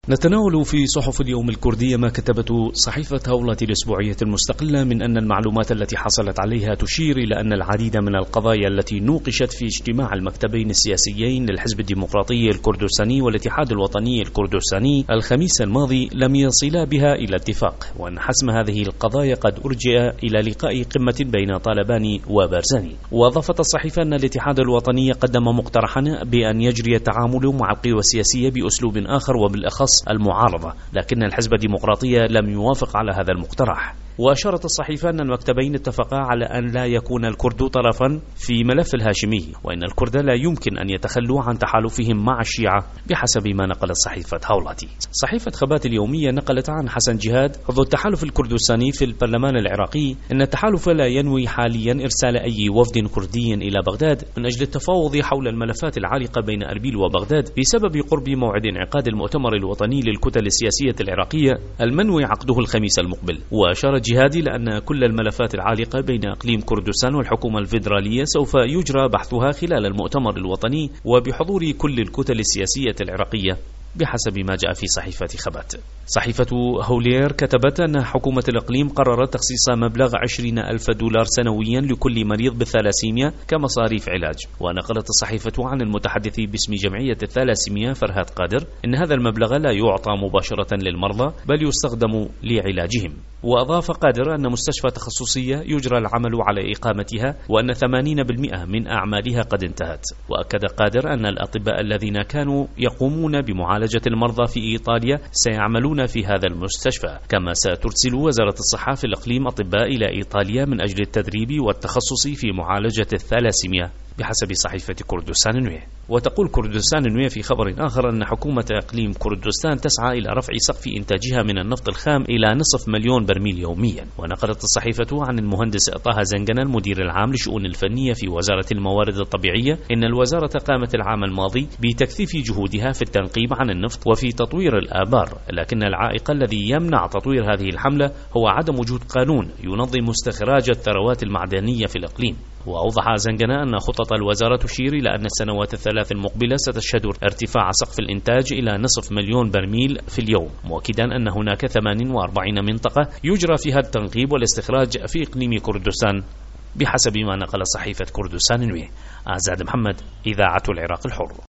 نتناول في صحف اليوم الكردية ما كتبته صحيفة هولة الأسبوعية المستقلة من أن المعلومات التي حصلت عليها تشير إلى أن العديد من القضايا التي نوقشت في اجتماع المكتبين السياسيين للحزب الديمقراطي الكردستاني والاتحاد الوطني الكردستاني الخميس الماضي لم يصلا بها إلى اتفاق، وأن حسم هذه القضايا قد أرجئ إلى لقاء قمة بين طالبان وبارزاني. وأضافت الصحيفة أن الاتحاد الوطني قدم مقترحا بأن يجري التعامل مع القوى السياسية بأسلوب آخر وبالأخص المعارضة، لكن الحزب الديمقراطي لم يوافق على هذا المقترح. وأشارت الصحيفة أن المكتبين اتفقا على أن لا يكون الكرد طرفا في ملف الهاشمي، وأن الكرد لا يمكن أن يتخلوا عن تحالفهم مع الشيعة بحسب ما نقلت صحيفة هولاتي. صحيفة خبات اليومية نقلت عن حسن جهاد عضو التحالف الكردستاني في البرلمان العراقي أن التحالف لا ينوي حاليا إرسال أي وفد كردي إلى بغداد من أجل التفاوض حول الملفات العالقة بين أربيل وبغداد بسبب قرب موعد انعقاد المؤتمر الوطني للكتل السياسية العراقية المنوي عقده الخميس المقبل. وأشار جهادي لأن كل الملفات العالقة بين إقليم كردستان والحكومة الفيدرالية سوف يجرى بحثها خلال المؤتمر الوطني وبحضور كل الكتل السياسية العراقية بحسب ما جاء في صحيفة خبات. صحيفة هولير كتبت أن حكومة الإقليم قررت تخصيص مبلغ 20,000 دولار سنويا لكل مريض بالثلاسيميا كمصاريف علاج. ونقلت الصحيفة عن المتحدث باسم جمعية الثلاسيميا فرهاد قادر أن هذا المبلغ لا يعطى مباشرة للمرضى بل يستخدم لعلاجهم. وأضاف قادر أن مستشفى تخصصية يجرى العمل على إقامتها وأن 80% من أعمالها قد انتهت. وأكد قادر أن الأطباء الذين كانوا يقومون بمعالجة المرضى في إيطاليا سيعملون في هذا المستشفى، كما سترسل وزارة الصحة في الإقليم أطباء إلى إيطاليا من أجل التدريب والتخصص في معالجة الثلاسيميا بحسب صحيفة كردستان نوية. وتقول كردستان نوية في خبر آخر أن حكومة إقليم كردستان تسعى إلى رفع سقف إنتاجها من النفط الخام إلى نصف مليون برميل يوميا. ونقلت الصحيفة عن المهندس طه زنجنة المدير العام لشؤون الفنية في وزارة الموارد الطبيعية إن الوزارة قامت العام الماضي بتكثيف جهودها في التنقيب عن النفط وفي تطوير الآبار، لكن العائق الذي يمنع تطوير هذه الحملة هو عدم وجود قانون ينظم استخراج الثروات المعدنية في الإقليم. وأوضح زنجنة أن خطط الوزارة تشير إلى أن السنوات الثلاث المقبلة ستشهد ارتفاع سقف الإنتاج إلى نصف مليون برميل في اليوم، مؤكدا أن هناك 48 منطقة يجرى فيها التنقيب والاستخراج في إقليم كردستان بحسب ما نقل صحيفة كردستان نوية. أعزاد محمد، إذاعة العراق الحر.